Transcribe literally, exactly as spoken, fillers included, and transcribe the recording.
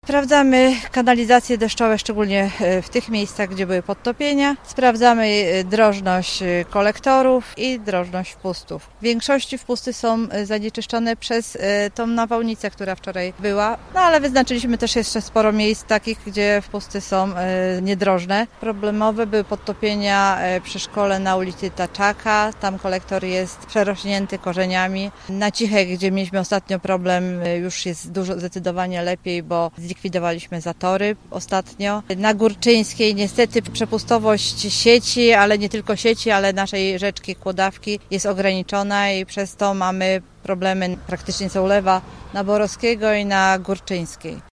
Sprawdzamy kanalizacje deszczowe, szczególnie w tych miejscach, gdzie były podtopienia. Sprawdzamy drożność kolektorów i drożność wpustów. W większości wpusty są zanieczyszczone przez tą nawałnicę, która wczoraj była, no ale wyznaczyliśmy też jeszcze sporo miejsc takich, gdzie wpusty są niedrożne. Problemowe były podtopienia przy szkole na ulicy Taczaka. Tam kolektor jest przerośnięty korzeniami. Na Cichej, gdzie mieliśmy ostatnio problem, już jest dużo zdecydowanie lepiej, bo zlikwidowaliśmy zatory ostatnio. Na Górczyńskiej niestety przepustowość sieci, ale nie tylko sieci, ale naszej rzeczki Kłodawki jest ograniczona i przez to mamy problemy praktycznie co ulewa na Borowskiego i na Górczyńskiej.